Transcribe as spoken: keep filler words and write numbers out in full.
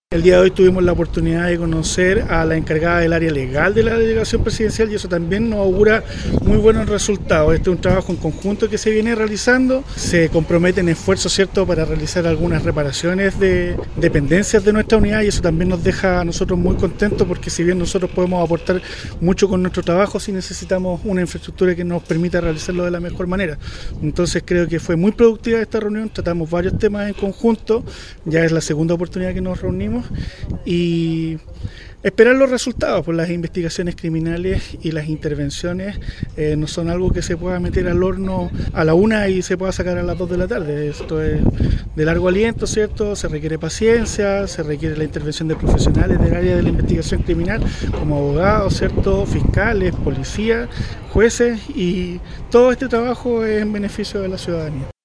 El día de hoy tuvimos la oportunidad de conocer a la encargada del área legal de la delegación presidencial y eso también nos augura muy buenos resultados. Este es un trabajo en conjunto que se viene realizando, se comprometen esfuerzos, ¿cierto?, para realizar algunas reparaciones de dependencias de nuestra unidad y eso también nos deja a nosotros muy contentos porque si bien nosotros podemos aportar mucho con nuestro trabajo, sí necesitamos una infraestructura que nos permita realizarlo de la mejor manera. Entonces creo que fue muy productiva esta reunión, tratamos varios temas en conjunto, ya es la segunda oportunidad que nos reunimos y esperar los resultados, pues las investigaciones criminales y las intervenciones eh, no son algo que se pueda meter al horno a la una y se pueda sacar a las dos de la tarde. Esto es de largo aliento, ¿cierto? Se requiere paciencia, se requiere la intervención de profesionales del área de la investigación criminal, como abogados, ¿cierto?, fiscales, policías, jueces, y todo este trabajo es en beneficio de la ciudadanía.